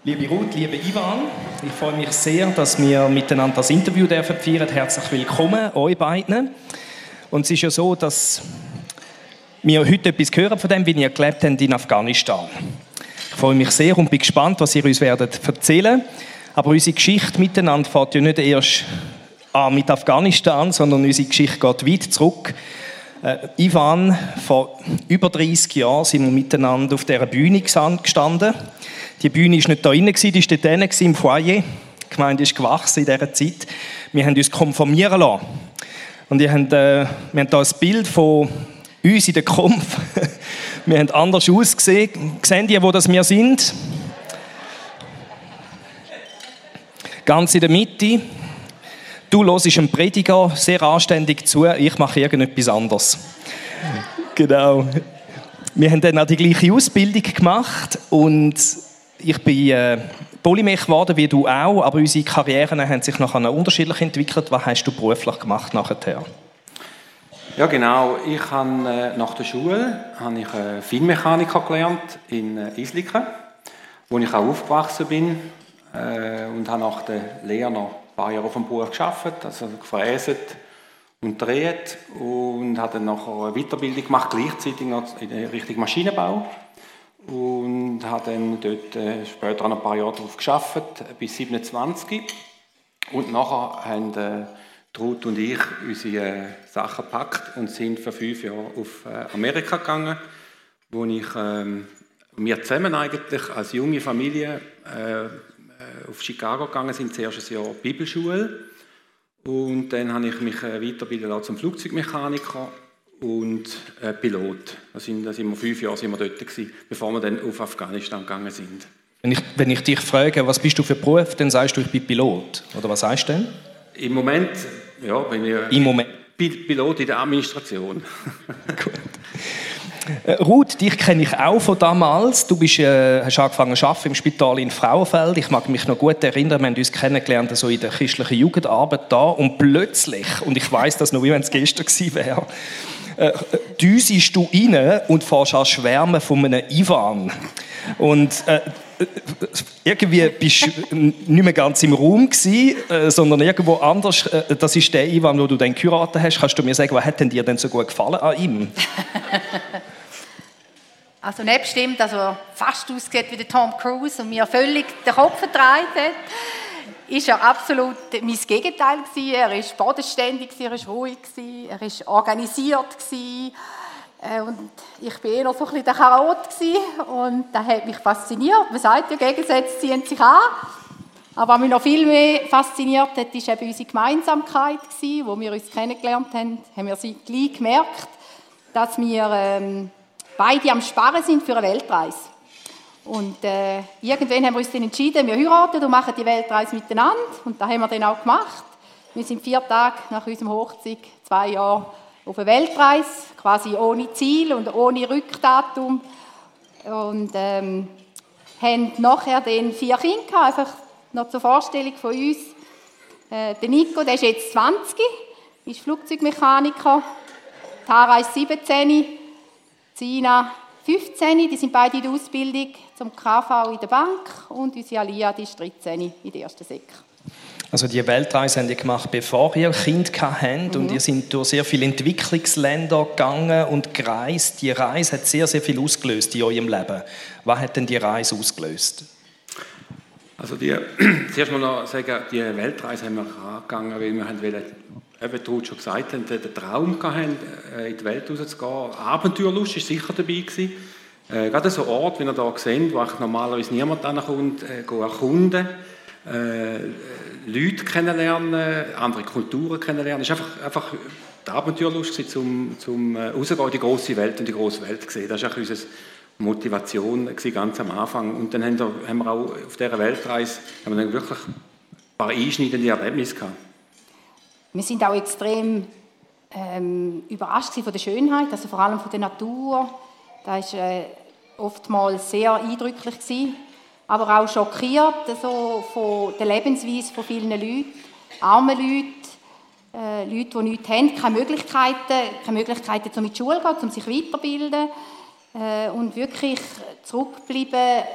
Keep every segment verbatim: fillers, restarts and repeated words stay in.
Liebe Ruth, liebe Ivan, ich freue mich sehr, dass wir miteinander das Interview dürfen feiern. Herzlich willkommen, euch beiden. Und es ist ja so, dass wir heute etwas hören von dem, wie ihr gelebt habt in Afghanistan. Ich freue mich sehr und bin gespannt, was ihr uns werdet erzählen. Aber unsere Geschichte miteinander fährt ja nicht erst an mit Afghanistan, sondern unsere Geschichte geht weit zurück. Äh, Ivan, vor über dreissig Jahren sind wir miteinander auf dieser Bühne gestanden. Die Bühne war nicht da drin, die war dort drinnen im Foyer. Die Gemeinde ist gewachsen in dieser Zeit. Wir haben uns konfirmieren lassen. Und wir haben, äh, wir haben hier ein Bild von uns in der Konf. Wir haben anders ausgesehen. Sehen die, wo das wir sind? Ganz in der Mitte. Du hörst einen Prediger sehr anständig zu. Ich mache irgendetwas anderes. Genau. Wir haben dann auch die gleiche Ausbildung gemacht und ich bin äh, Polymech geworden, wie du auch, aber unsere Karrieren haben sich nachher unterschiedlich entwickelt. Was hast du beruflich gemacht nachher? Ja, genau. Ich habe äh, nach der Schule habe ich äh, Feinmechaniker gelernt in äh, Isliken, wo ich auch aufgewachsen bin äh, und habe nach der Lehre noch ein paar Jahre auf dem Bauer gearbeitet, also gefräset und gedreht und habe dann nachher eine Weiterbildung gemacht, gleichzeitig noch in Richtung Maschinenbau. Und habe dann dort äh, später noch ein paar Jahre darauf gearbeitet, bis siebenundzwanzig. Und nachher haben äh, Ruth und ich unsere äh, Sachen gepackt und sind für fünf Jahre auf äh, Amerika gegangen, wo ich, ähm, wir zusammen eigentlich als junge Familie äh, auf Chicago gegangen sind, zuerst ein Jahr Bibelschule. Und dann habe ich mich äh, weiterbilden lassen zum Flugzeugmechaniker und äh, Pilot. Da sind, da sind wir fünf Jahre sind wir dort gewesen, bevor wir dann auf Afghanistan gegangen sind. Wenn ich, wenn ich dich frage, was bist du für Beruf, dann sagst du, ich bin Pilot. Oder was sagst du denn? Im Moment, ja, bin ich Im Moment. Pilot in der Administration. Gut. Äh, Ruth, dich kenne ich auch von damals. Du bist, äh, hast angefangen zu arbeiten im Spital in Frauenfeld. Ich mag mich noch gut erinnern, wir haben uns kennengelernt so in der christlichen Jugendarbeit da. Und plötzlich, und ich weiss das noch, wie wenn es gestern gewesen wäre, äh, düsest du rein und fährst an schwärmen von einem Ivan. Und äh, irgendwie bist du nicht mehr ganz im Raum gewesen, äh, sondern irgendwo anders. Äh, das ist der Ivan, den du dann geheiratet hast. Kannst du mir sagen, was hat denn dir denn so gut gefallen an ihm? Also nicht bestimmt, also fast aussieht wie der Tom Cruise und mir völlig den Kopf verdreht hat, ist er absolut mein Gegenteil gewesen. Er war bodenständig, er war ruhig, er war organisiert und ich war eher noch so ein bisschen der Chaot und das hat mich fasziniert. Man sagt ja, Gegensätze ziehen sich an. Aber was mich noch viel mehr fasziniert hat, war eben unsere Gemeinsamkeit, wo wir uns kennengelernt haben, haben wir gleich gemerkt, dass wir ähm, beide am Sparen sind für eine Weltreise. Und äh, irgendwann haben wir uns dann entschieden, wir heiraten und machen die Weltreise miteinander. Und das haben wir dann auch gemacht. Wir sind vier Tage nach unserem Hochzeit, zwei Jahre auf eine Weltreise, quasi ohne Ziel und ohne Rückdatum. Und ähm, haben nachher dann vier Kinder gehabt, einfach noch zur Vorstellung von uns. Äh, der Nico, der ist jetzt zwanzig, ist Flugzeugmechaniker. Tara ist siebzehn. Sina fünfzehn, die sind beide in der Ausbildung zum K V in der Bank und unsere Alia, die ist dreizehn in der ersten Sek. Also die Weltreise haben ihr gemacht, bevor ihr Kind hattet, mhm. Und ihr seid durch sehr viele Entwicklungsländer gegangen und gereist. Die Reise hat sehr, sehr viel ausgelöst in eurem Leben. Was hat denn die Reise ausgelöst? Also die, zuerst mal noch sagen, die Weltreise haben wir angegangen, weil wir wollten, wie Ruth schon gesagt hat, den Traum hatten, in die Welt rauszugehen. Abenteuerlust war sicher dabei gewesen. Äh, gerade so ein Ort, wie ihr hier seht, wo normalerweise niemand hinkommt, äh, erkunden, äh, Leute kennenlernen, andere Kulturen kennenlernen. Es war einfach, einfach die Abenteuerlust gewesen, um rauszugehen in die grosse Welt und die grosse Welt zu sehen. Das war unsere Motivation gewesen, ganz am Anfang. Und dann haben wir, haben wir auch auf dieser Weltreise haben wir dann wirklich ein paar einschneidende Erlebnisse gehabt. Wir sind auch extrem ähm, überrascht von der Schönheit, also vor allem von der Natur. Das war äh, oftmals sehr eindrücklich gewesen, aber auch schockiert also von der Lebensweise von vielen Leuten, armen Leuten, äh, Leute, die nichts haben, keine Möglichkeiten, keine Möglichkeiten, um in die Schule zu gehen, um sich weiterzubilden äh, und wirklich zurückbleiben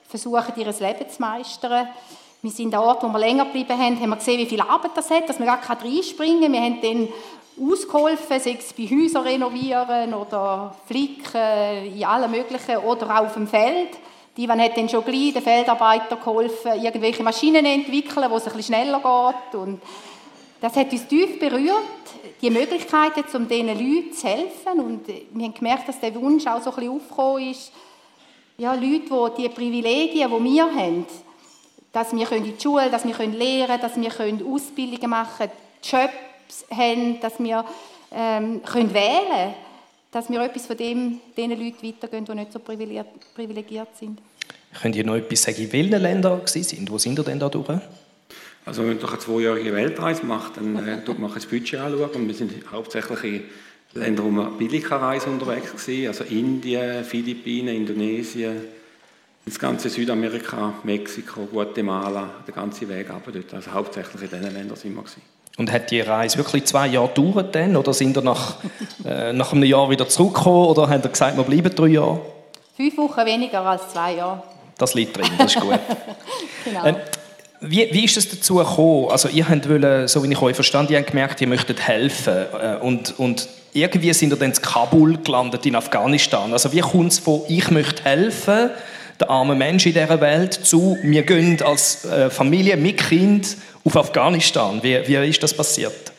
versuchen, ihr Leben zu meistern. Wir sind an Ort, wo wir länger geblieben haben, haben wir gesehen, wie viel Arbeit das hat, dass wir gar nicht reinspringen können. Wir haben dann ausgeholfen, sei es bei Häusern renovieren oder flicken, in allen möglichen, oder auch auf dem Feld. Die Ivan hat dann schon gleich den Feldarbeitern geholfen, irgendwelche Maschinen entwickeln, wo es ein bisschen schneller geht. Und das hat uns tief berührt, die Möglichkeiten, um diesen Leuten zu helfen. Und wir haben gemerkt, dass der Wunsch auch so ein bisschen aufgekommen ist, ja, Leute, die die Privilegien, die wir haben, dass wir in die Schule, dass wir lernen können, dass wir Ausbildungen machen können, Jobs haben, dass wir ähm, können wählen können, dass wir etwas von dem diesen Leuten weitergehen, die nicht so privilegiert sind. Könnt ihr noch etwas sagen, in welchen Ländern Sie sind? Wo sind ihr denn da durch? Also wenn man eine zweijährige Weltreise macht, dann äh, tut man das Budget anschauen. Und wir sind hauptsächlich in Ländern, wo man billig reisen unterwegs waren. Also Indien, Philippinen, Indonesien, das ganze Südamerika, Mexiko, Guatemala, der ganze Weg ab dort. Also hauptsächlich in diesen Ländern sind wir gewesen. Und hat die Reise wirklich zwei Jahre gedauert dann? Oder sind ihr nach, äh, nach einem Jahr wieder zurückgekommen? Oder habt ihr gesagt, wir bleiben drei Jahre? Fünf Wochen weniger als zwei Jahre. Das liegt drin, das ist gut. Genau. Äh, wie, wie ist es dazu gekommen? Also ihr habt wollen, so wie ich euch verstanden, ihr habt gemerkt, ihr möchtet helfen. Äh, und, und irgendwie sind ihr dann in Kabul gelandet, in Afghanistan. Also wie kommt es von, ich möchte helfen, der arme Mensch in dieser Welt, zu, wir gehen als äh, Familie mit Kind auf Afghanistan. Wie, wie ist das passiert?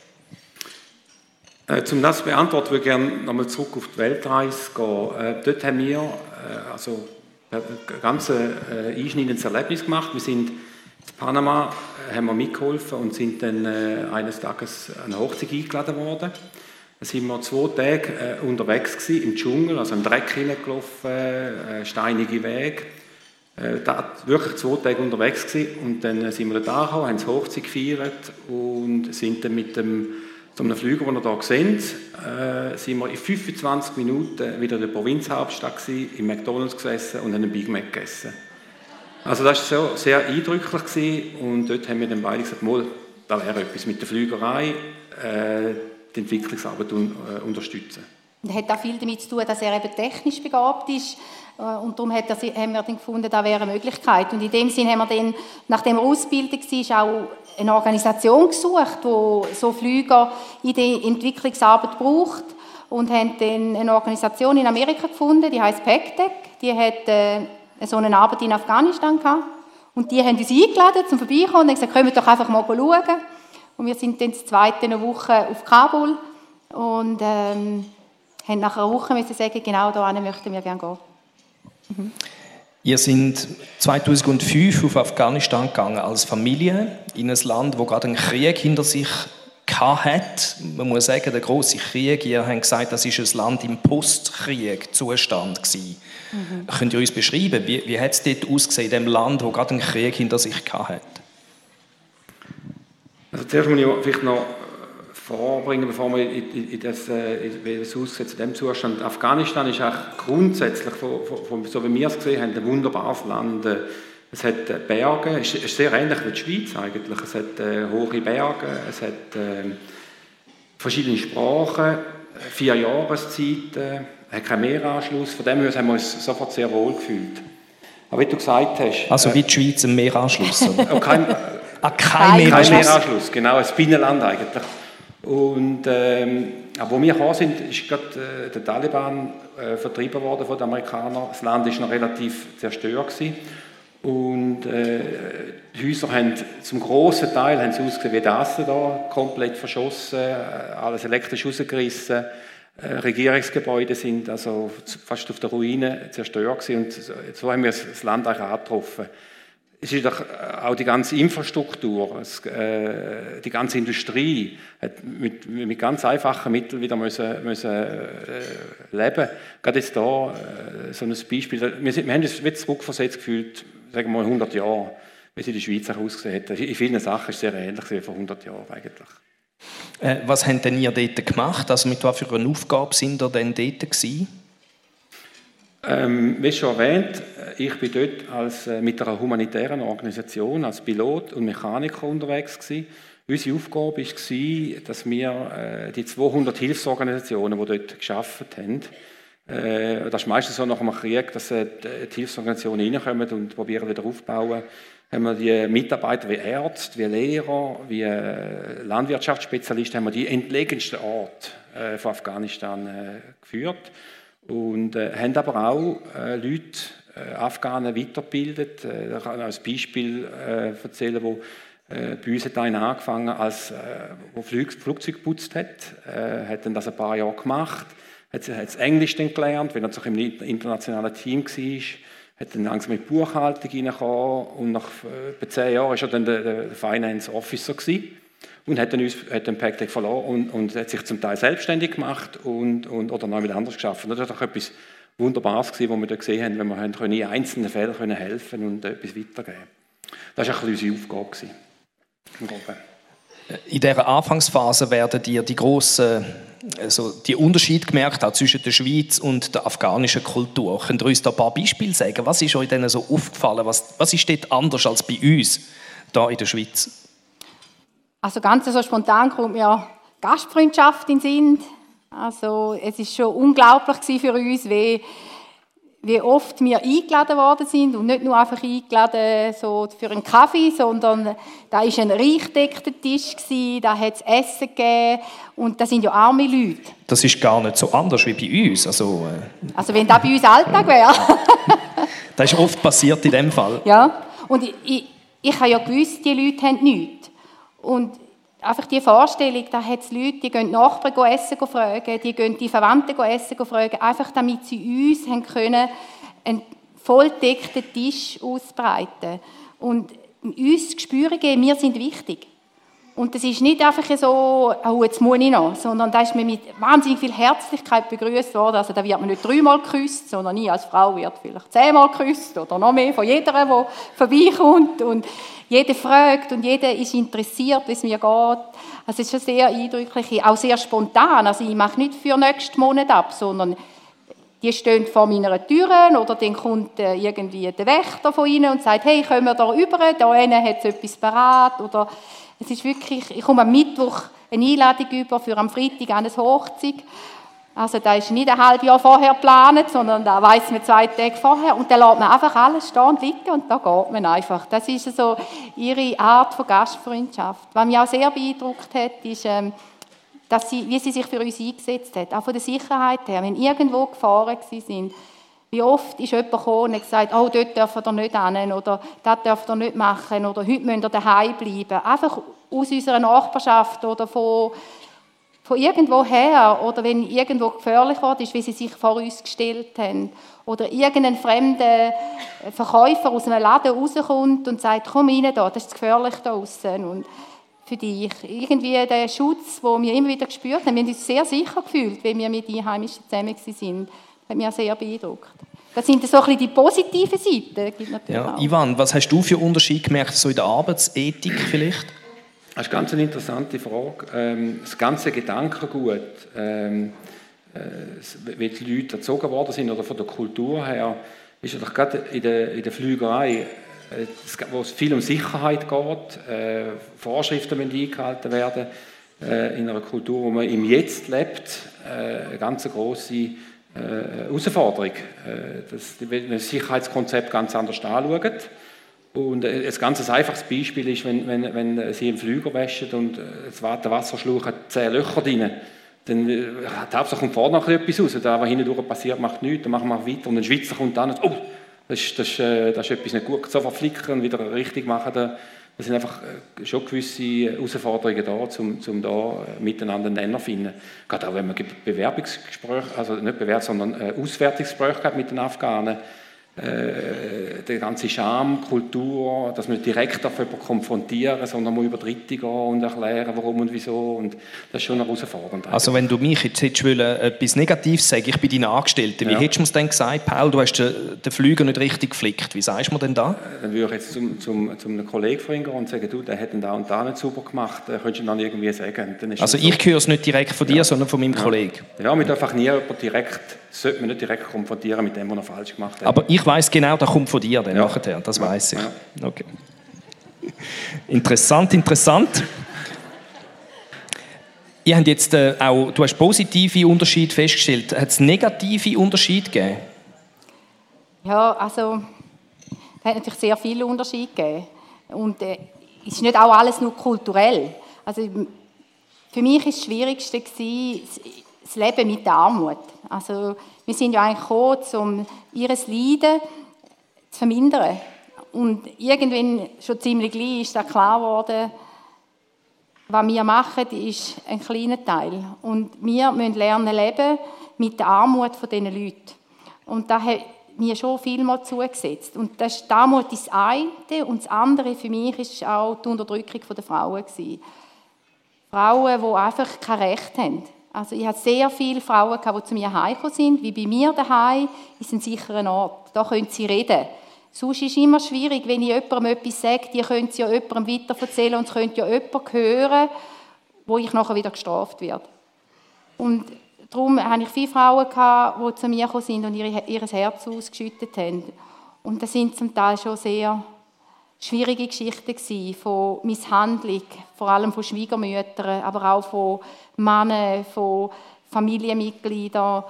Äh, um das zu beantworten, würde ich gerne nochmal zurück auf die Weltreise gehen. Äh, dort haben wir äh, also ein ganz äh, einschneidendes Erlebnis gemacht. Wir sind in Panama, äh, haben wir mitgeholfen und sind dann äh, eines Tages an eine Hochzeit eingeladen worden. Da sind wir zwei Tage äh, unterwegs gewesen, im Dschungel, also im Dreck hineingelaufen, äh, steinige Wege. Äh, da wirklich zwei Tage unterwegs gewesen. Und dann äh, sind wir da angekommen, haben die Hochzeit gefeiert und sind dann mit dem so einem Flüger, den wir hier sehen, äh, sind wir in fünfundzwanzig Minuten wieder in der Provinzhauptstadt gewesen, im McDonalds gesessen und haben einen Big Mac gegessen. Also das war so sehr eindrücklich gewesen. Und dort haben wir dann beide gesagt, mal, da wäre etwas mit der Flügerei, äh, die Entwicklungsarbeit un, äh, unterstützen. Das hat auch viel damit zu tun, dass er eben technisch begabt ist. Und darum hat er, haben wir dann gefunden, das wäre eine Möglichkeit. Und in dem Sinne haben wir dann, nachdem er ausgebildet war, auch eine Organisation gesucht, die so Flüger in der Entwicklungsarbeit braucht. Und haben dann eine Organisation in Amerika gefunden, die heisst PACTEC. Die hat äh, so eine Arbeit in Afghanistan gehabt. Und die haben uns eingeladen, zum Vorbeikommen und haben gesagt, kommt doch einfach mal schauen. Und wir sind dann die zweite Woche auf Kabul und ähm, haben nach einer Woche müssen sagen, genau dahin möchten wir gerne gehen. Mhm. Ihr seid zweitausendfünf auf Afghanistan gegangen als Familie, in ein Land, das gerade einen Krieg hinter sich hat. Man muss sagen, der grosse Krieg, ihr habt gesagt, das ist ein Land im Postkrieg-Zustand gewesen. Mhm. Könnt ihr uns beschreiben, wie, wie hat es dort ausgesehen, in dem Land, das gerade einen Krieg hinter sich hat? Also zuerst muss ich vielleicht noch vorbringen, bevor wir in, in das, in das aussieht, zu diesem Zustand. Afghanistan ist eigentlich grundsätzlich, von, von, so wie wir es gesehen haben, ein wunderbares Land. Es hat Berge, es ist sehr ähnlich wie die Schweiz eigentlich. Es hat äh, hohe Berge, es hat äh, verschiedene Sprachen, vier Jahreszeiten, es hat keinen Meeranschluss. Von dem her haben wir uns sofort sehr wohl gefühlt. Aber wie du gesagt hast... Also wie die Schweiz ein Meeranschluss? Äh, kein, ah, kein Meeranschluss? Kein Meeranschluss, genau, ein Binnenland eigentlich. Und ähm, aber wo wir gekommen sind, ist gerade äh, der Taliban äh, vertrieben worden von den Amerikanern. Das Land war noch relativ zerstört gewesen. Und äh, die Häuser haben zum grossen Teil haben sie ausgesehen wie das hier, komplett verschossen, alles elektrisch rausgerissen. Äh, Regierungsgebäude sind also fast auf der Ruine zerstört gewesen. Und so, so haben wir das Land auch angetroffen. Es ist doch auch die ganze Infrastruktur, es, äh, die ganze Industrie hat mit, mit ganz einfachen Mitteln wieder müssen, müssen äh, leben. Gerade jetzt hier äh, so ein Beispiel. Wir, sind, wir haben uns wieder zurückversetzt gefühlt, sagen wir mal hundert Jahre, wie es in der Schweiz auch ausgesehen hat. In vielen Sachen ist es sehr ähnlich wie vor hundert Jahren eigentlich. Äh, was habt denn ihr dort gemacht? Also mit was für einer Aufgabe sind ihr denn dort gewesen? Ähm, wie schon erwähnt, ich bin dort als, äh, mit einer humanitären Organisation als Pilot und Mechaniker unterwegs gewesen. Unsere Aufgabe war, dass wir äh, die zweihundert Hilfsorganisationen, die dort gearbeitet haben, Äh, das ist meistens so nach einem Krieg, dass äh, die Hilfsorganisationen reinkommen und probieren wieder aufzubauen. Haben wir die Mitarbeiter wie Ärzte, wie Lehrer, wie äh, Landwirtschaftsspezialisten, haben wir die entlegensten Orte äh, von Afghanistan äh, geführt und äh, haben aber auch äh, Leute, äh, Afghanen weitergebildet. Äh, ich kann als Beispiel äh, erzählen, wo äh, bei uns hat einer angefangen, als äh, wo Flug, Flugzeug geputzt hat, äh, hat dann das ein paar Jahre gemacht, hat, hat das Englisch dann gelernt, wenn er sich im internationalen Team war. Hat dann langsam mit Buchhaltung reingekommen und nach etwa zehn Jahren war er dann der, der Finance Officer gewesen und hat dann, uns, hat den Packtag verloren und, und hat sich zum Teil selbstständig gemacht und, und, oder noch mit anders geschafft. Das war doch etwas Wunderbares gewesen, was wir da gesehen haben, wenn wir in einzelnen Fällen können helfen und etwas weitergeben. Das war ein bisschen unsere Aufgabe gewesen. In dieser Anfangsphase werden dir die grossen, also die Unterschiede gemerkt, auch zwischen der Schweiz und der afghanischen Kultur. Könnt ihr uns da ein paar Beispiele sagen? Was ist euch denn so aufgefallen? Was, was ist dort anders als bei uns hier in der Schweiz? Also ganz so spontan kommt mir Gastfreundschaft in den Sinn. Also es ist schon unglaublich für uns, wie wie oft wir eingeladen worden sind und nicht nur einfach eingeladen so für einen Kaffee, sondern da war ein reich gedeckter Tisch, da hat es Essen gegeben und das sind ja arme Leute. Das ist gar nicht so anders wie bei uns. Also, äh also wenn das bei uns Alltag wäre. Das ist oft passiert in dem Fall. Ja, und ich, ich, ich habe ja gewusst, die Leute haben nichts. Und einfach die Vorstellung, da hat es Leute, die gehen die Nachbarn essen fragen, die gehen die Verwandten essen fragen, einfach damit sie uns haben können, einen volldeckten Tisch ausbreiten. Und uns das Gespür geben, wir sind wichtig. Und das ist nicht einfach so, oh, jetzt muss ich noch, sondern da ist man mit wahnsinnig viel Herzlichkeit begrüßt worden. Also da wird man nicht dreimal geküsst, sondern ich als Frau wird vielleicht zehnmal geküsst oder noch mehr von jeder, die vorbeikommt. Und jeder fragt und jeder ist interessiert, wie es mir geht. Also es ist schon sehr eindrücklich, auch sehr spontan. Also ich mache nicht für nächsten Monat ab, sondern die stehen vor meiner Tür oder dann kommt irgendwie der Wächter von ihnen und sagt, hey, kommen wir da rüber, da hinten hat es etwas parat. Oder es ist wirklich, ich komme am Mittwoch eine Einladung über für am Freitag an eine Hochzeit. Also da ist nicht ein halbes Jahr vorher geplant, sondern da weiss man zwei Tage vorher und dann lässt man einfach alles stehen und liegen und da geht man einfach. Das ist so ihre Art von Gastfreundschaft. Was mich auch sehr beeindruckt hat, ist, dass sie, wie sie sich für uns eingesetzt hat, auch von der Sicherheit her. Wenn irgendwo Gefahren sind, wie oft ist jemand gekommen und gesagt, oh, dort dürfen wir nicht hin oder das dürfen wir nicht machen oder heute müssen wir daheim bleiben. Einfach aus unserer Nachbarschaft oder von, von irgendwo her oder wenn irgendwo gefährlich war, ist, wie sie sich vor uns gestellt haben. Oder irgendein fremder Verkäufer aus einem Laden rauskommt und sagt, komm rein da, das ist gefährlich da draussen. Und für dich irgendwie der Schutz, den wir immer wieder gespürt haben, wir haben uns sehr sicher gefühlt, wenn wir mit Einheimischen zusammen waren. Das hat mich sehr beeindruckt. Das sind so ein bisschen die positiven Seiten. Ja, Ivan, was hast du für Unterschiede gemerkt so in der Arbeitsethik vielleicht? Das ist ganz eine interessante Frage. Das ganze Gedankengut, wie die Leute erzogen worden sind oder von der Kultur her, ist ja doch gerade in der, in der Flügerei, wo es viel um Sicherheit geht, Vorschriften müssen eingehalten werden, in einer Kultur, wo man im Jetzt lebt, eine ganz grosse Herausforderung, dass das Sicherheitskonzept ganz anders anschauen. Und ein ganz einfaches Beispiel ist, wenn, wenn, wenn Sie einen Flüger waschen und der Wasserschlauch hat zehn Löcher drin, dann hat Hauptsache kommt vorne noch etwas raus. Da, was hinten durch passiert, macht nichts, dann machen wir weiter. Und ein Schweizer kommt dann und oh, das ist, das, ist, das ist etwas nicht gut. So verflicken und wieder richtig machen, das sind einfach schon gewisse Herausforderungen da, um, um da miteinander einen Nenner zu finden. Gerade auch wenn man Bewerbungsgespräche, also nicht Bewerbungs-, sondern Auswertungsgespräche hat mit den Afghanen, äh, der ganze Charme, Kultur, dass man direkt auf jemanden konfrontieren, sondern muss über Dritte gehen und erklären, warum und wieso. Und das ist schon herausfordernd. Also wenn du mich jetzt hättest wollen, etwas Negatives sagen, ich bin dein Angestellter, wie ja. hättest du mir denn gesagt, Paul, du hast den, den Flüger nicht richtig geflickt, wie sagst du mir denn da? Dann würde ich jetzt zum, zum, zum einem Kollegen von ihm gehen und sagen, du, der hat den da und da nicht sauber gemacht, könntest du dann irgendwie sagen. Dann ist also so. Ich höre es nicht direkt von dir, ja. sondern von meinem ja. Kollegen. Ja, man darf einfach nie direkt, sollte man nicht direkt konfrontieren mit dem, was er falsch gemacht hat. Aber ich weiss genau, das kommt von dir dann ja. nachher, das weiss ich. Ja. Okay. Interessant, interessant. ihr habt jetzt äh, auch, du hast positive Unterschiede festgestellt. Hat es negative Unterschiede gegeben? Ja, also es hat natürlich sehr viele Unterschiede gegeben. Und äh, es ist nicht auch alles nur kulturell. Also, für mich war das Schwierigste das Leben mit der Armut. Also, wir sind ja eigentlich gekommen, um ihr Leiden zu vermindern. Und irgendwann, schon ziemlich gleich, ist da klar geworden, was wir machen, ist ein kleiner Teil. Und wir müssen lernen leben mit der Armut diesen Leuten. Und da hat mir schon vielmal zugesetzt. Und das, die Armut ist das eine, und das andere für mich war auch die Unterdrückung der Frauen. Frauen, die einfach kein Recht haben. Also ich hatte sehr viele Frauen, die zu mir heimgekommen sind, wie bei mir daheim, ist ein sicherer Ort. Da können sie reden. Sonst ist es immer schwierig, wenn ich jemandem etwas sage, die können es ja jemandem weitererzählen und es könnte ja jemand hören, wo ich nachher wieder gestraft werde. Und darum hatte ich viele Frauen, die zu mir gekommen sind und ihr, ihr Herz ausgeschüttet haben. Und das sind zum Teil schon sehr schwierige Geschichten gewesen, von Misshandlung, vor allem von Schwiegermüttern, aber auch von Männern, von Familienmitgliedern.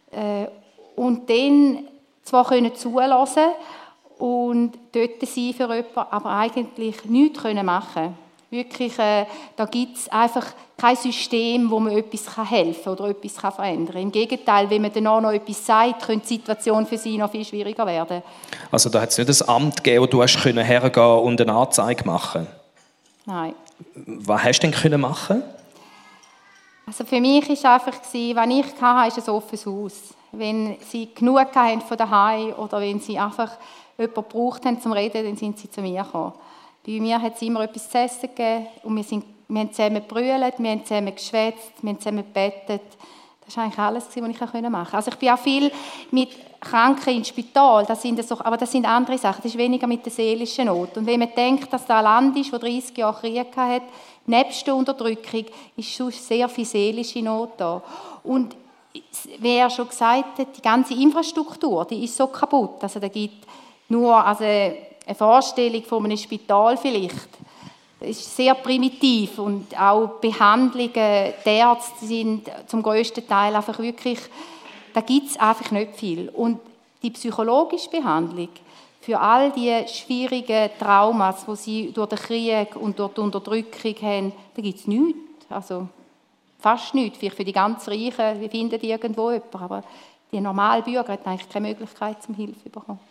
Und dann zwar können zulassen und dort sein für jemanden, aber eigentlich nichts machen können. Wirklich, äh, da gibt es einfach kein System, wo man etwas helfen kann oder etwas verändern kann. Im Gegenteil, wenn man dann auch noch etwas sagt, könnte die Situation für sie noch viel schwieriger werden. Also da hat es nicht ein Amt gegeben, wo du hast hergehen und eine Anzeige machen? Nein. Was hast du denn machen? Also für mich war einfach, was ich hatte, ist ein offenes Haus. Wenn sie genug hatten von daheim oder wenn sie einfach jemanden gebraucht haben zum Reden, dann sind sie zu mir gekommen. Bei mir hat es immer etwas zu essen gegeben und wir, sind, wir haben zusammen gebrüllt, wir haben zusammen geschwätzt, wir haben zusammen gebetet. Das war eigentlich alles, was ich machen konnte. Also ich bin auch viel mit Kranken ins Spital, das sind so, aber das sind andere Sachen, das ist weniger mit der seelischen Not. Und wenn man denkt, dass da ein Land ist, das dreißig Jahre Krieg hatte, nebst der Unterdrückung, ist sonst sehr viel seelische Not da. Und wie er schon gesagt hat, die ganze Infrastruktur, die ist so kaputt. Also da gibt nur also eine Vorstellung von einem Spital vielleicht. Das ist sehr primitiv und auch Behandlungen, die Ärzte sind zum grössten Teil einfach wirklich, da gibt es einfach nicht viel. Und die psychologische Behandlung für all die schwierigen Traumas, die sie durch den Krieg und durch die Unterdrückung haben, da gibt es nichts. Also fast nichts. Vielleicht für die ganz Reichen, wir finden irgendwo jemanden, aber die normalen Bürger haben eigentlich keine Möglichkeit zum Hilfe zu bekommen.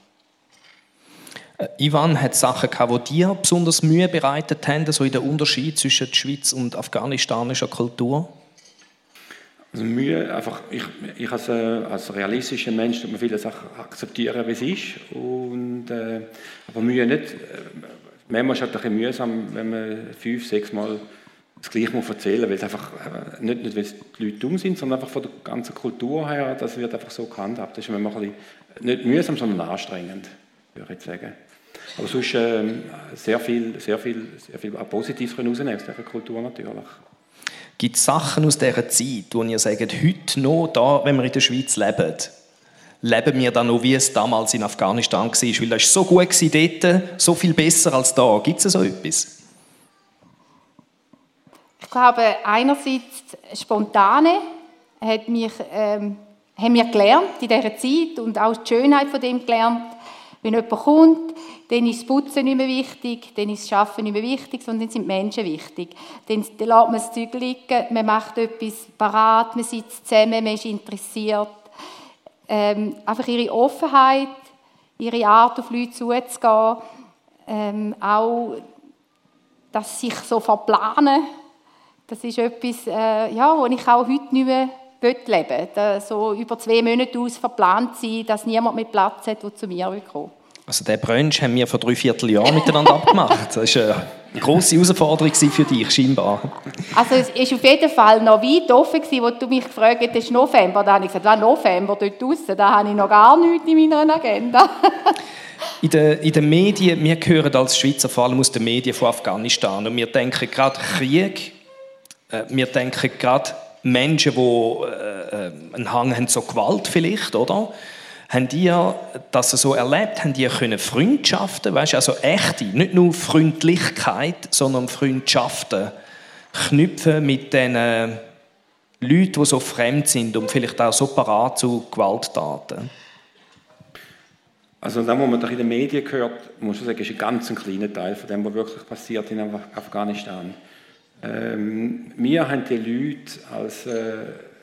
Ivan hat Sachen gehabt, die dir besonders Mühe bereitet haben, so in der Unterschied zwischen der Schweiz und afghanistanischer Kultur? Also Mühe, einfach, ich, ich als, äh, als realistischer Mensch tut man viele Sachen akzeptieren, wie es ist. Und, äh, aber Mühe nicht. Manchmal ist es halt ein bisschen mühsam, wenn man fünf, sechs Mal das Gleiche muss erzählen, weil es einfach, äh, nicht, nicht weil die Leute dumm sind, sondern einfach von der ganzen Kultur her, das wird einfach so gehandhabt. Das ist manchmal ein bisschen, nicht mühsam, sondern anstrengend, würde ich sagen. Aber sonst äh, sehr viel, sehr viel, sehr viel auch Positives rausnehmen aus dieser Kultur natürlich. Gibt es Sachen aus dieser Zeit, wo ihr sagt, heute noch, da, wenn wir in der Schweiz leben, leben wir dann noch, wie es damals in Afghanistan war? Weil das war so gut dort, so viel besser als da. Gibt es so etwas? Ich glaube, einerseits Spontane hat mich, ähm, haben wir gelernt in dieser Zeit und auch die Schönheit von dem gelernt. Wenn jemand kommt, dann ist das Putzen nicht mehr wichtig, dann ist das Arbeiten nicht mehr wichtig, sondern dann sind die Menschen wichtig. Dann, dann lässt man das Zeug liegen, man macht etwas parat, man sitzt zusammen, man ist interessiert. Ähm, einfach ihre Offenheit, ihre Art, auf Leute zuzugehen, ähm, auch, dass sie sich so verplanen, das ist etwas, äh, ja, wo ich auch heute nicht mehr leben will. Da, so über zwei Monate aus verplant sein, dass niemand mehr Platz hat, der zu mir kommen will. Also den Brunch haben wir vor drei Vierteljahren miteinander abgemacht. Das war eine grosse Herausforderung für dich, scheinbar. Also es war auf jeden Fall noch weit offen, als du mich gefragt hast, es ist November. Da habe ich gesagt, was November dort draussen? Da habe ich noch gar nichts in meiner Agenda. In den, in den Medien, wir hören als Schweizer vor allem aus den Medien von Afghanistan. Und wir denken gerade Krieg, äh, wir denken gerade Menschen, die äh, einen Hang haben zur Gewalt vielleicht, oder? Habt ihr das so erlebt? Habt ihr können Freundschaften, weißt, also echte, nicht nur Freundlichkeit, sondern Freundschaften knüpfen mit den Leute, die so fremd sind und vielleicht auch so parat zu Gewalttaten? Also das, was man in den Medien hört, muss ich sagen, ist ein ganz kleiner Teil von dem, was wirklich passiert in Afghanistan. Ähm, wir haben die Leute als äh,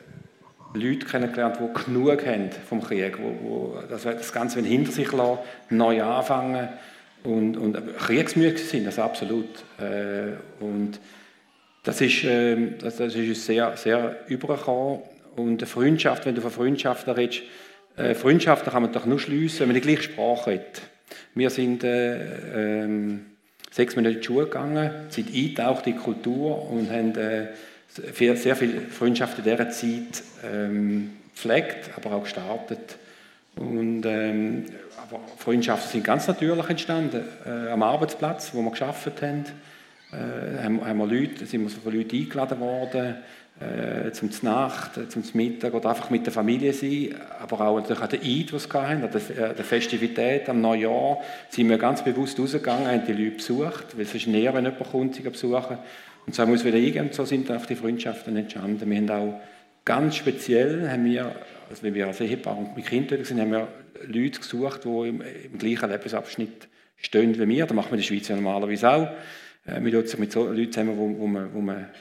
Leute kennengelernt, die genug haben vom Krieg, wo, wo das, das Ganze hinter sich lassen, neu anfangen und, und kriegsmüde sind, das absolut. Äh, und das ist, äh, das, das ist uns sehr, sehr übergekommen. Und eine Freundschaft, wenn du von Freundschaften redest, äh, Freundschaften kann man doch nur schliessen, wenn man die gleiche Sprache hat. Wir sind äh, äh, sechs Monate in die Schule gegangen, sind eingetaucht in die Kultur und haben äh, sehr viele Freundschaften in dieser Zeit ähm, gepflegt, aber auch gestartet. Und, ähm, aber Freundschaften sind ganz natürlich entstanden. Äh, am Arbeitsplatz, wo wir gearbeitet haben, äh, haben, haben wir Leute, sind wir von Leuten eingeladen worden, äh, zum Nacht, zum Mittag oder einfach mit der Familie sein. Aber auch natürlich an der Eid, die es hatten, an der, der Festivität, am Neujahr, sind wir ganz bewusst rausgegangen, haben die Leute besucht, weil es ist näher, wenn jemand kommt, sie besuchen. Und so haben wir uns wieder eingegeben, so sind auch die Freundschaften entstanden. Wir haben auch ganz speziell, haben wir, also wenn wir als Ehepaar mit Kindern sind, haben wir Leute gesucht, die im, im gleichen Lebensabschnitt stehen wie wir. Das macht man in der Schweiz ja normalerweise auch. Äh, wir tun mit so Leuten zusammen, wo, wo, man, wo, man, äh,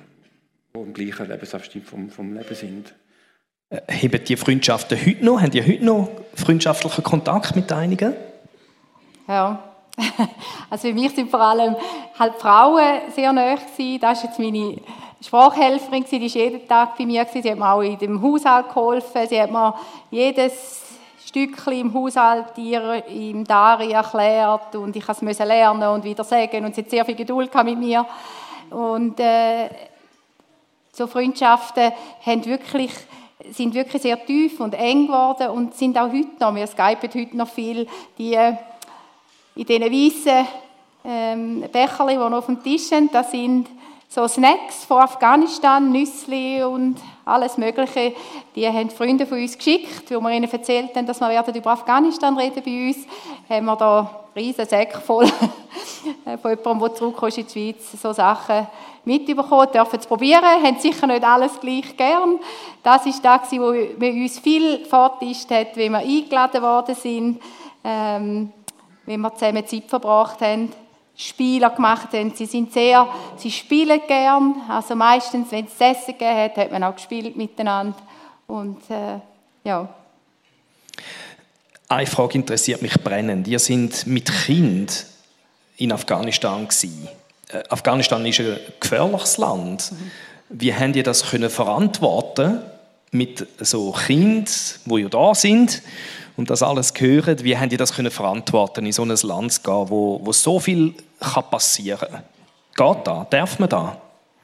wo im gleichen Lebensabschnitt vom, vom Leben sind. Äh, haben die Freundschaften heute noch? Haben die heute noch freundschaftlichen Kontakt mit einigen? Ja. Also für mich sind vor allem halt Frauen sehr nahe gewesen. Das ist jetzt meine Sprachhelferin, die ist jeden Tag bei mir. Sie hat mir auch in dem Haushalt geholfen. Sie hat mir jedes Stückchen im Haushalt im Dari erklärt und ich musste es lernen und wieder sagen. Und sie hat sehr viel Geduld mit mir. Und äh, so Freundschaften haben wirklich, sind wirklich sehr tief und eng geworden und sind auch heute noch. Wir skypen heute noch viel. Die In diesen weißen ähm, Becherchen, die noch auf dem Tisch sind, das sind so Snacks von Afghanistan, Nüssli und alles Mögliche. Die haben Freunde von uns geschickt, wo wir ihnen erzählt haben, dass wir über Afghanistan reden bei uns. Haben wir da riesen Säcke voll von jemandem, der zurückkommt in die Schweiz, so Sachen mitbekommen, dürfen es probieren, haben sicher nicht alles gleich gern. Das war das, wo wir uns viel vorgetischt hat, wie wir eingeladen worden sind. Ähm, wenn wir zusammen Zeit verbracht haben, Spiele gemacht haben. Sie sind sehr, sie spielen gern. Also meistens, wenn es Essen gegeben hat, hat man auch gespielt miteinander. Und äh, ja. Eine Frage interessiert mich brennend. Ihr seid mit Kind in Afghanistan gewesen. Äh, Afghanistan ist ein gefährliches Land. Mhm. Wie habt ihr das können verantworten mit so Kindern, die ja da sind? Und das alles gehört, wie habt ihr das können verantworten, in so ein Land zu gehen, wo, wo so viel kann passieren kann? Geht das? Darf man das?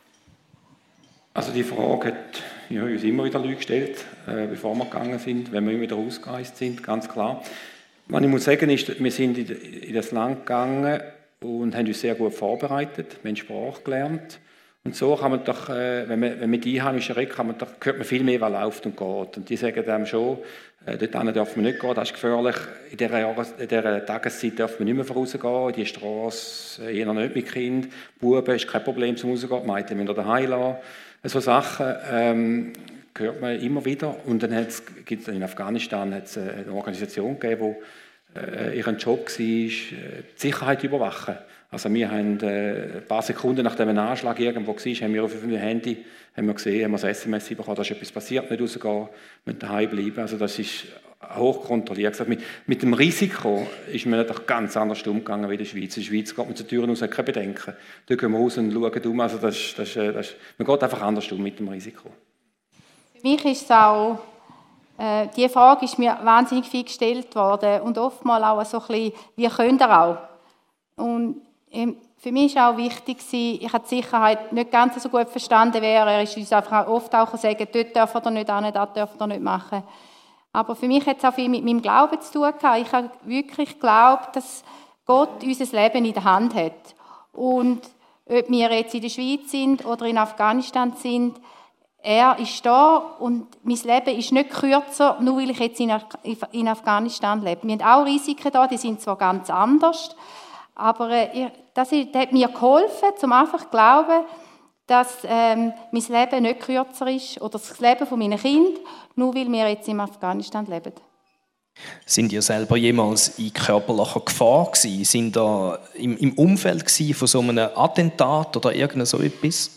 Also die Frage hat ja, uns immer wieder Leute gestellt, äh, bevor wir gegangen sind, wenn wir wieder ausgereist sind, ganz klar. Was ich muss sagen ist, wir sind in das Land gegangen und haben uns sehr gut vorbereitet, wir haben Sprache gelernt. Und so kann man doch, äh, wenn man, wenn man die Einheimischen redet, kann man doch, hört man viel mehr, was läuft und geht. Und die sagen einem schon, äh, dort darf man nicht gehen, das ist gefährlich. In dieser, Jahres-, in dieser Tageszeit darf man nicht mehr vorausgehen, in die Straße, äh, jeder nicht mit Kind. Buben ist kein Problem zum Rausgehen, die Mädchen müssen daheim lassen. So Sachen ähm, hört man immer wieder. Und dann gibt es in Afghanistan hat's eine Organisation gegeben, die äh, ihren Job war, die Sicherheit überwachen. Also wir haben äh, ein paar Sekunden nach dem Anschlag irgendwo war, haben wir auf dem Handy haben wir gesehen, haben wir ein S M S bekommen, da ist etwas passiert, nicht rausgehen, müssen daheim bleiben. Also das ist hochkontrolliert. Also mit, mit dem Risiko ist man doch ganz anders umgegangen wie in der Schweiz. In der Schweiz geht man zur Tür raus, hat keine Bedenken. Da gehen wir raus und schauen um. Also das, das, das, man geht einfach anders um mit dem Risiko. Für mich ist es auch, äh, die Frage ist mir wahnsinnig viel gestellt worden und oftmals auch so ein bisschen, wie könnt ihr auch? Und ähm, für mich war auch wichtig, ich habe die Sicherheit nicht ganz so gut verstanden, wer er ist uns einfach oft auch sagen, dort dürfen wir nicht hin, das dürfen wir nicht machen. Aber für mich hat es auch viel mit meinem Glauben zu tun gehabt. Ich habe wirklich geglaubt, dass Gott unser Leben in der Hand hat. Und ob wir jetzt in der Schweiz sind oder in Afghanistan sind, er ist da und mein Leben ist nicht kürzer, nur weil ich jetzt in, Af- in Afghanistan lebe. Wir haben auch Risiken da, die sind zwar ganz anders, aber äh, das, das hat mir geholfen, um einfach zu glauben, dass ähm, mein Leben nicht kürzer ist oder das Leben von meinen Kindern, nur weil wir jetzt in Afghanistan leben. Sind ihr selber jemals in körperlicher Gefahr gewesen? Sind ihr im, im Umfeld gewesen von so einem Attentat oder irgend so etwas?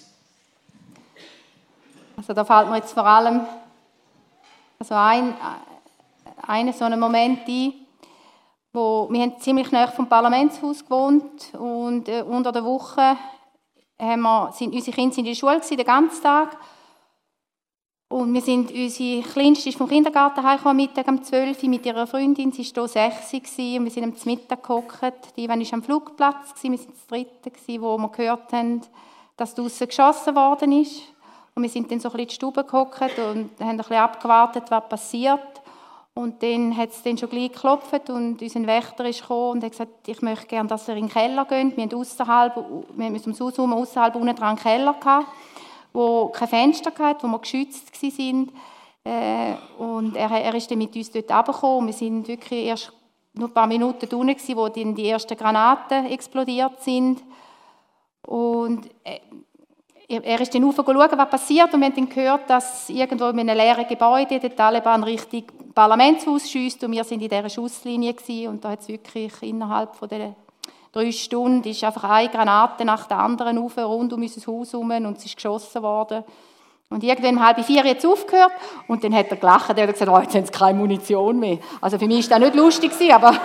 Also da fällt mir jetzt vor allem also ein, einen so einen Moment ein, wo wir haben ziemlich nahe vom Parlamentshaus gewohnt und äh, unter der Woche haben wir, sind unsere Kinder sind in der Schule gewesen, den ganzen Tag. Und wir sind, unsere Kleinste ist vom Kindergarten heimgekommen, Mittag um zwölf Uhr mit ihrer Freundin. Sie war hier sechs Uhr und wir sind am Mittag gehockt. Die Ivan war am Flugplatz, wir waren das Dritte, wo wir gehört haben, dass draussen geschossen worden ist. Und wir sind dann so ein bisschen in die Stube gehockt und haben ein bisschen abgewartet, was passiert. Und dann hat es dann schon gleich geklopft und unser Wächter ist gekommen und hat gesagt, ich möchte gerne, dass er in den Keller geht. Wir haben ausserhalb, wir haben ums Haus herum, ausserhalb unten dran einen Keller gehabt, wo kein Fenster hatte, wo wir geschützt waren. Äh, und er, er ist dann mit uns dort runtergekommen. Wir waren wirklich erst nur ein paar Minuten unten, wo dann die ersten Granaten explodiert sind. Und äh, er ist dann raufgeschaut, was passiert, und wir haben dann gehört, dass irgendwo in einem leeren Gebäude der Taliban Richtung Parlamentshaus schiesst, und wir waren in dieser Schusslinie gewesen, und da hat es wirklich innerhalb von der drei Stunden ist einfach eine Granate nach der anderen rauf, rund um unser Haus herum, und es ist geschossen worden. Und irgendwann um halb vier hat es aufgehört, und dann hat er gelacht, er hat gesagt, oh, jetzt haben sie keine Munition mehr. Also für mich war das nicht lustig, aber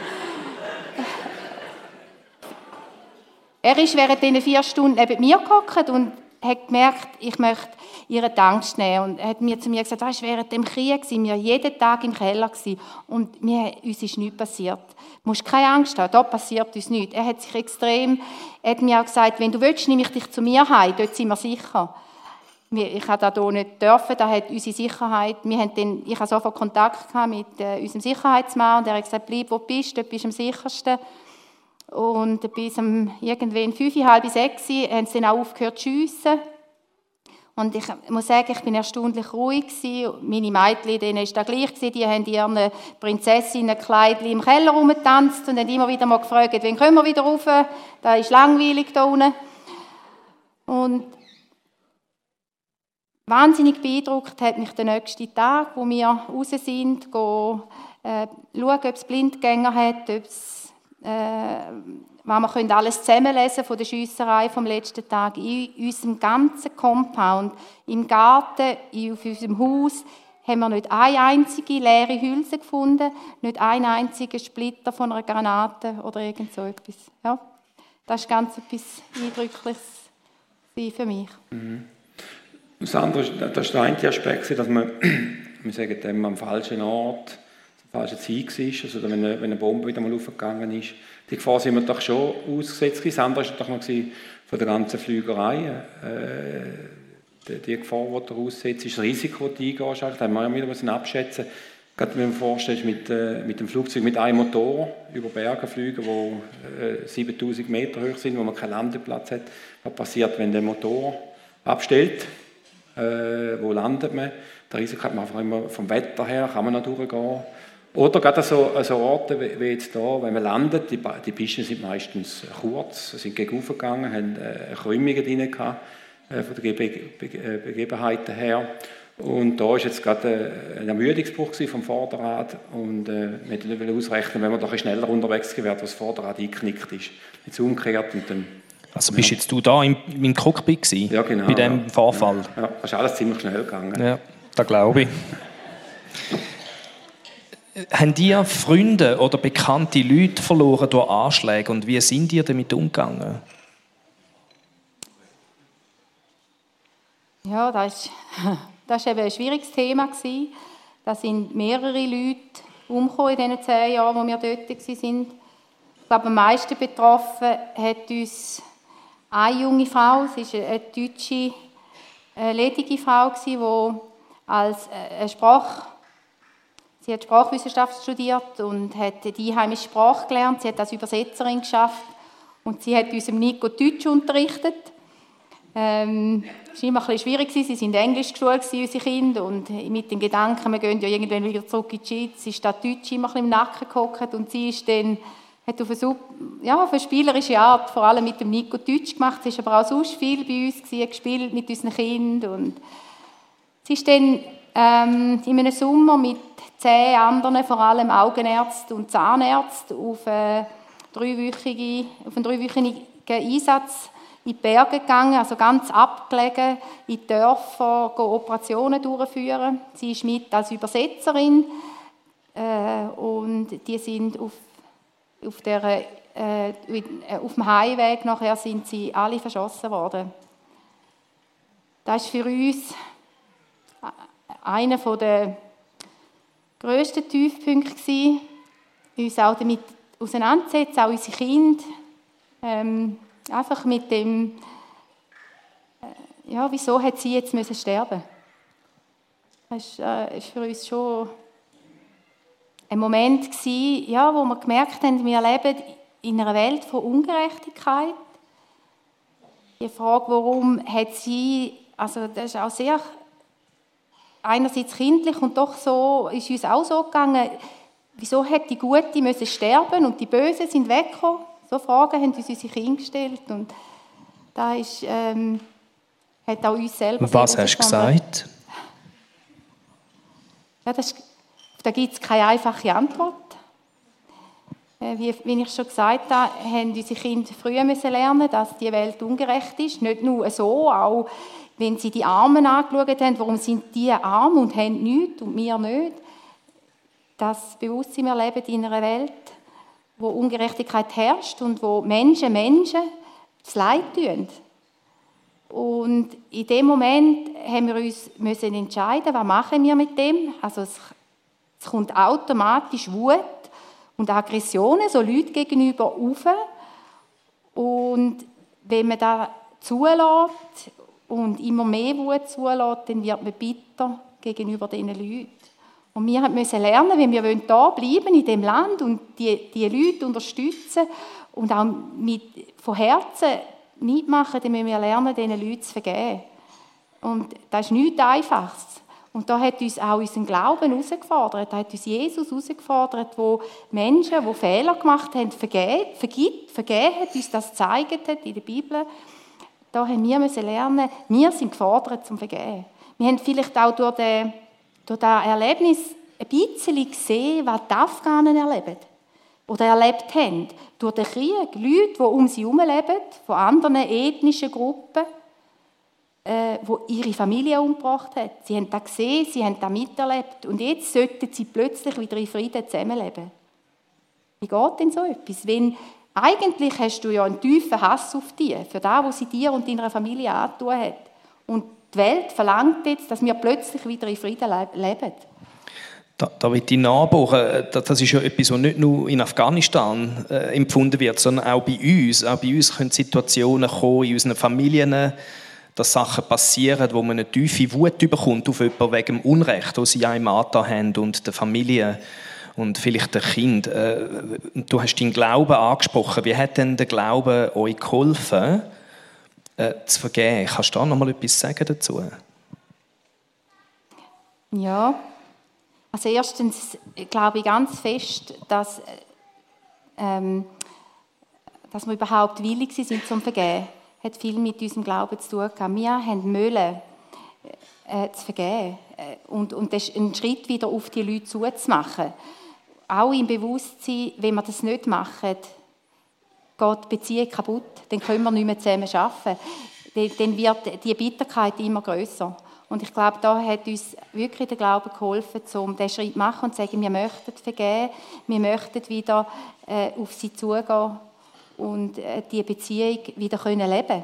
er ist während diesen vier Stunden neben mir gehockt und hat gemerkt, ich möchte ihren Angst nehmen. Und er hat mir zu mir gesagt, weißt, während dem Krieg waren wir jeden Tag im Keller und wir, uns ist nichts passiert. Du musst keine Angst haben, da passiert uns nichts. Er hat sich extrem, er hat mir auch gesagt, wenn du willst, nehme ich dich zu mir heim, dort sind wir sicher. Ich habe das hier nicht dürfen, da hat unsere Sicherheit, wir haben dann, ich hatte sofort Kontakt mit äh, unserem Sicherheitsmann, und er hat gesagt, bleib, wo du bist, dort bist du am sichersten. Und bis um irgendwann fünf, halb sechs haben sie dann auch aufgehört zu schiessen. Und ich muss sagen, ich war erstaunlich ruhig gewesen. Meine Mädchen, denen war das gleich gewesen. Die haben ihren Prinzessinnenkleidchen im Keller rumgetanzt und haben immer wieder mal gefragt, wann können wir wieder rauf? Da ist langweilig da unten. Und wahnsinnig beeindruckt hat mich der nächste Tag, wo wir raus sind, gehen, äh, schauen, ob es Blindgänger hat, ob es Äh, wir können alles zusammenlesen von der Schiesserei vom letzten Tag. In unserem ganzen Compound, im Garten, auf unserem Haus, haben wir nicht eine einzige leere Hülse gefunden, nicht einen einzigen Splitter von einer Granate oder irgend so etwas. Ja, das war ganz etwas Eindrückliches für mich. Mhm. Das andere, das ist der eine Aspekt, dass man, wir sagen dem, am falschen Ort, falsche Zeit war, also wenn eine, wenn eine Bombe wieder mal aufgegangen ist. Die Gefahr sind wir doch schon ausgesetzt. Das andere war doch noch von der ganzen Flügerei. Äh, die, die Gefahr, die du aussetzt, ist das Risiko, das du eingehst. Da haben wir ja wieder abschätzen. Gerade wenn man sich vorstellt, mit, äh, mit dem Flugzeug mit einem Motor über Berge fliegen, die äh, siebentausend Meter hoch sind, wo man keinen Landeplatz hat. Was passiert, wenn der Motor abstellt? Äh, wo landet man? Das Risiko hat man einfach immer vom Wetter her, kann man noch durchgehen. Oder gerade so also Orte wie jetzt hier, wenn man landet, die, die Pisten sind meistens kurz, sind gegen gegangen, haben äh, Krümmungen drin gehabt, äh, von den Bege Bege Begebenheiten her. Und da war jetzt gerade ein Ermüdungsbruch vom Vorderrad, und äh, wir wollten ausrechnen, wenn man doch schneller unterwegs gewesen wäre, was das Vorderrad eingeknickt ist. Jetzt umgekehrt und dann... Also bist ja. jetzt du da im, im Cockpit gewesen, ja, genau, bei diesem ja. Vorfall? Ja, ja, das ist alles ziemlich schnell gegangen. Ja, das glaube ich. Haben ihr Freunde oder bekannte Leute verloren durch Anschläge, und wie sind ihr damit umgegangen? Ja, das war das ist eben ein schwieriges Thema. Da sind mehrere Leute umgekommen in diesen zehn Jahren, wo wir dort waren. Ich glaube, am meisten betroffen hat uns eine junge Frau, sie war eine deutsche, eine ledige Frau, die als eine Sprache Sie hat Sprachwissenschaft studiert und hat die heimische Sprache gelernt. Sie hat als Übersetzerin geschafft und sie hat unserem Nico Deutsch unterrichtet. Ähm, es war immer ein bisschen schwierig, sie waren Englisch geschult, unsere Kinder, und mit den Gedanken, wir gehen ja irgendwann wieder zurück in die Schweiz, ist das Deutsch immer ein bisschen im Nacken gehockt, und sie ist dann hat auf eine, super, ja, auf eine spielerische Art, vor allem mit dem Nico Deutsch gemacht. Sie war aber auch sonst viel bei uns, gewesen, gespielt mit unseren Kindern. Und sie ist dann ähm, in einem Sommer mit zehn anderen, vor allem Augenärzten und Zahnärzten, auf, äh, dreiwöchige, auf einen dreiwöchigen Einsatz in die Berge gegangen, also ganz abgelegen, in die Dörfer Operationen durchführen. Sie ist mit als Übersetzerin äh, und die sind auf, auf, der, äh, auf dem Heimweg nachher sind sie alle verschossen worden. Das war für uns einer der grössten Tiefpunkte gewesen, uns auch damit auseinanderzusetzen, auch unsere Kinder, ähm, einfach mit dem, äh, ja, wieso hat sie jetzt müssen sterben? Das war äh, für uns schon ein Moment gewesen, ja, wo wir gemerkt haben, wir leben in einer Welt von Ungerechtigkeit. Die Frage, warum hat sie, also das ist auch sehr einerseits kindlich und doch so, ist uns auch so gegangen, wieso hat die Gute müssen sterben und die Bösen sind weggekommen? So Fragen haben uns unsere Kinder gestellt und da ist, ähm, hat auch uns selber... Was hast du gesagt? Ja, das ist, da gibt es keine einfache Antwort. Äh, wie, wie ich schon gesagt habe, haben unsere Kinder früher müssen lernen, dass die Welt ungerecht ist. Nicht nur so, auch wenn sie die Armen angeschaut haben, warum sind die arm und haben nichts und wir nicht. Das Bewusstsein, wir leben in einer Welt, wo Ungerechtigkeit herrscht und wo Menschen Menschen das Leid tun. Und in dem Moment haben wir uns müssen entscheiden, was machen wir mit dem. Also es, es kommt automatisch Wut und Aggressionen so Leuten gegenüber auf. Und wenn man das zulässt und immer mehr Wut zulässt, dann wird man bitter gegenüber diesen Leuten. Und wir mussten lernen, wenn wir da bleiben in dem Land und die, die Leute unterstützen und auch mit, von Herzen mitmachen, dann müssen wir lernen, diesen Leuten zu vergeben. Und das ist nichts Einfaches. Und da hat uns auch unseren Glauben herausgefordert. Da hat uns Jesus herausgefordert, wo Menschen, die Fehler gemacht haben, vergeht, vergibt, vergeben hat, uns das gezeigt hat in der Bibel. Da haben wir müssen lernen, wir sind gefordert zum Vergeben. Wir haben vielleicht auch durch den durch das Erlebnis ein bisschen gesehen, was die Afghanen erleben oder erlebt haben. Durch den Krieg, Leute, die um sie herum leben, von anderen ethnischen Gruppen, äh, die ihre Familie umgebracht haben. Sie haben das gesehen, sie haben das miterlebt und jetzt sollten sie plötzlich wieder in Frieden zusammenleben. Wie geht denn so etwas? Wenn, eigentlich hast du ja einen tiefen Hass auf dich, für das, was sie dir und deiner Familie angetan hat. Und die Welt verlangt jetzt, dass wir plötzlich wieder in Frieden leben. Da, da will ich nachbohren. Das ist ja etwas, was nicht nur in Afghanistan äh, empfunden wird, sondern auch bei uns. Auch bei uns können Situationen kommen, in unseren Familien, dass Sachen passieren, wo man eine tiefe Wut bekommt auf jemanden wegen dem Unrecht, das sie einem angetan haben und der Familie und vielleicht der Kind. Äh, du hast deinen Glauben angesprochen. Wie hat denn der Glaube euch geholfen, Äh, zu vergeben? Kannst du da noch mal etwas sagen dazu? Ja, also erstens glaube ich ganz fest, dass, ähm, dass wir überhaupt willig sind zum Vergeben. Hat viel mit unserem Glauben zu tun gehabt. Wir haben Mühe äh, zu vergeben und, und das einen Schritt wieder auf die Leute zuzumachen. Auch im Bewusstsein, wenn wir das nicht machen, geht die Beziehung kaputt, dann können wir nicht mehr zusammen arbeiten. Dann wird die Bitterkeit immer grösser. Und ich glaube, da hat uns wirklich der Glaube geholfen, um diesen Schritt zu machen und zu sagen, wir möchten vergeben, wir möchten wieder äh, auf sie zugehen und äh, die Beziehung wieder können leben.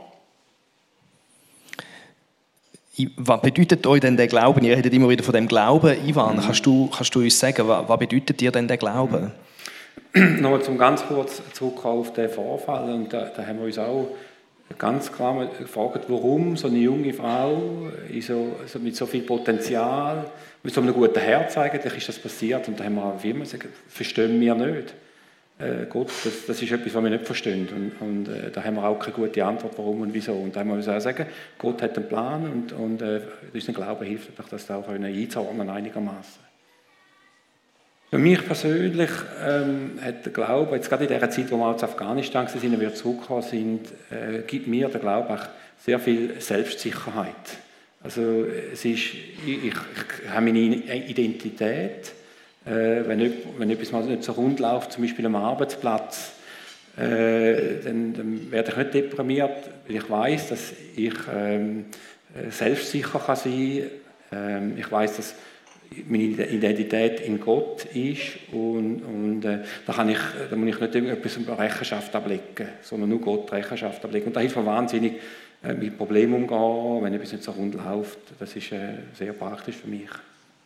Was bedeutet euch denn der Glauben? Ihr redet immer wieder von dem Glauben. Ivan, kannst du, kannst du uns sagen, was, was bedeutet dir denn der Glaube? Nochmal zum ganz kurz zurück auf den Vorfall. Und da, da haben wir uns auch ganz klar gefragt, warum so eine junge Frau so, so mit so viel Potenzial, mit so einem guten Herz eigentlich ist das passiert. Und da haben wir auch immer gesagt, verstehen wir nicht. Äh, Gott, das, das ist etwas, was wir nicht verstehen. Und, und äh, da haben wir auch keine gute Antwort, warum und wieso. Und da haben wir uns auch sagen, Gott hat einen Plan und, und äh, unser Glaube hilft, das auch einzuordnen einigermaßen. Für mich persönlich ähm, hat der Glaube, jetzt gerade in der Zeit, wo wir in Afghanistan waren, und wir zurückgekommen sind, äh, gibt mir der Glaube auch sehr viel Selbstsicherheit. Also es ist, ich, ich, ich habe meine Identität, äh, wenn, ich, wenn etwas mal nicht so rund läuft, zum Beispiel am Arbeitsplatz, äh, dann, dann werde ich nicht deprimiert, weil ich weiß, dass ich ähm, selbstsicher kann sein kann. Ähm, ich weiß, dass meine Identität in Gott ist und, und äh, da, kann ich, da muss ich nicht irgendetwas um Rechenschaft ablegen, sondern nur Gott Rechenschaft ablegen. Und da hilft mir wahnsinnig, äh, mit Problemen umgehen, wenn etwas nicht so rund läuft. Das ist äh, sehr praktisch für mich.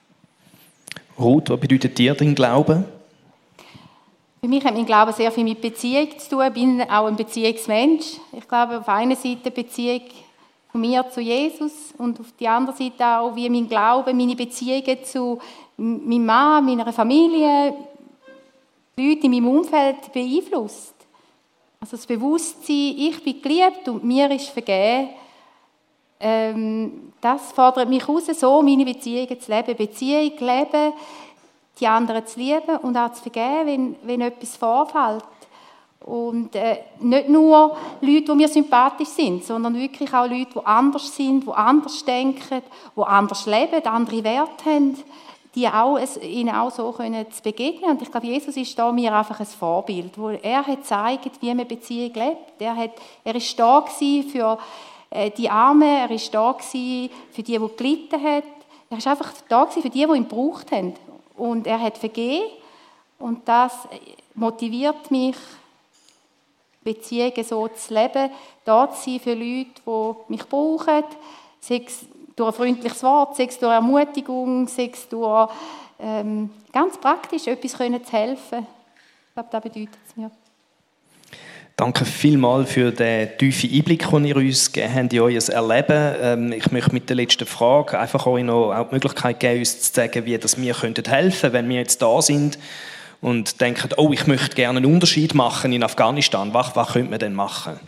Ruth, was bedeutet dir dein Glaube? Für mich hat mein Glaube sehr viel mit Beziehung zu tun. Ich bin auch ein Beziehungsmensch. Ich glaube, auf einer Seite Beziehung von mir zu Jesus und auf der anderen Seite auch, wie mein Glaube, meine Beziehungen zu meinem Mann, meiner Familie, die Leute in meinem Umfeld beeinflusst. Also das Bewusstsein, ich bin geliebt und mir ist vergeben, ähm, das fordert mich heraus, so meine Beziehungen zu leben. Beziehung leben, die anderen zu lieben und auch zu vergeben, wenn, wenn etwas vorfällt. Und äh, nicht nur Leute, die mir sympathisch sind, sondern wirklich auch Leute, die anders sind, die anders denken, die anders leben, andere Werte haben, die auch, es, ihnen auch so können zu begegnen. Und ich glaube, Jesus ist da mir einfach ein Vorbild, wo er hat gezeigt, wie man Beziehung lebt. Er hat, er ist da gewesen für äh, die Armen, er ist da gewesen für die, die gelitten haben. Er ist einfach da gewesen für die, die ihn gebraucht haben. Und er hat vergeben. Und das motiviert mich, Beziehungen so zu leben, da zu sein für Leute, die mich brauchen, sei es durch ein freundliches Wort, sei es durch Ermutigung, sei es durch ähm, ganz praktisch etwas können zu helfen. Ich glaube, das bedeutet es mir. Danke vielmals für den tiefen Einblick, den ihr uns gegeben habt in euer Erleben. Ähm, ich möchte mit der letzten Frage einfach euch noch auch die Möglichkeit geben, uns zu sagen, wie das wir helfen könnten, wenn wir jetzt da sind und denken, oh, ich möchte gerne einen Unterschied machen in Afghanistan. Was, was könnte man denn machen?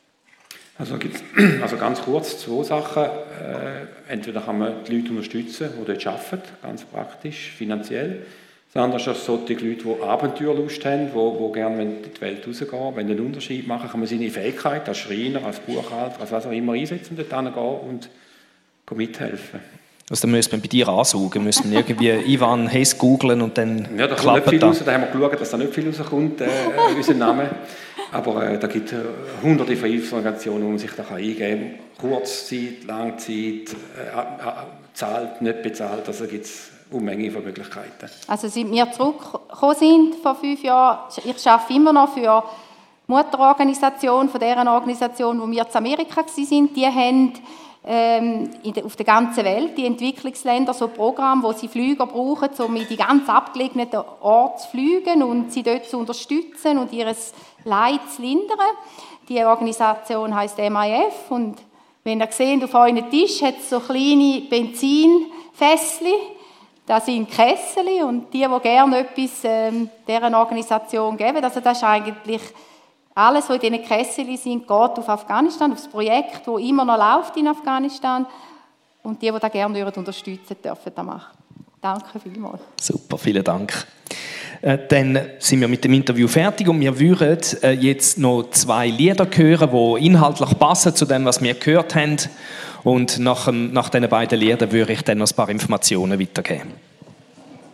Also, gibt's, also ganz kurz zwei Sachen. Äh, entweder kann man die Leute unterstützen, die dort arbeiten, ganz praktisch, finanziell. Das andere ist solche Leute, die Abenteuerlust haben, die, die gerne in die Welt rausgehen, wenn einen Unterschied machen, kann man seine Fähigkeit als Schreiner, als Buchhalter, als was auch immer einsetzen, dort hingehen und mithelfen. Also dann müssen wir bei dir ansaugen, müssen wir irgendwie Ivan Hess googlen und dann ja, da kommt nicht viel raus, da haben wir geschaut, dass da nicht viel rauskommt, äh, unser Name. Aber äh, da gibt es äh, hunderte von Hilfsorganisationen, wo man sich da eingeben kann. Kurzzeit, Langzeit, äh, äh, zahlt, nicht bezahlt, also gibt es Unmenge von Möglichkeiten. Also seit wir zurückgekommen sind vor fünf Jahren, ich arbeite immer noch für die Mutterorganisation, von deren Organisation, wo wir in Amerika waren, die haben ähm, in de, auf der ganzen Welt, die Entwicklungsländer, so Programme, wo sie Flüger brauchen, um in die ganz abgelegenen Orte zu fliegen und sie dort zu unterstützen und ihr Leid zu lindern. Die Organisation heisst M I F und wenn ihr seht, auf euren Tisch hat es so kleine Benzinfässchen. Das sind Kessel und die, die gerne etwas ähm, dieser Organisation geben. Also das ist eigentlich alles, was in diesen Kesseln sind, geht auf Afghanistan, auf das Projekt, das immer noch läuft in Afghanistan. Und die, die das gerne unterstützen dürfen, das machen. Danke vielmals. Super, vielen Dank. Äh, dann sind wir mit dem Interview fertig und wir würden äh, jetzt noch zwei Lieder hören, die inhaltlich passen zu dem, was wir gehört haben. Und nach, nach diesen beiden Liedern würde ich dann noch ein paar Informationen weitergeben.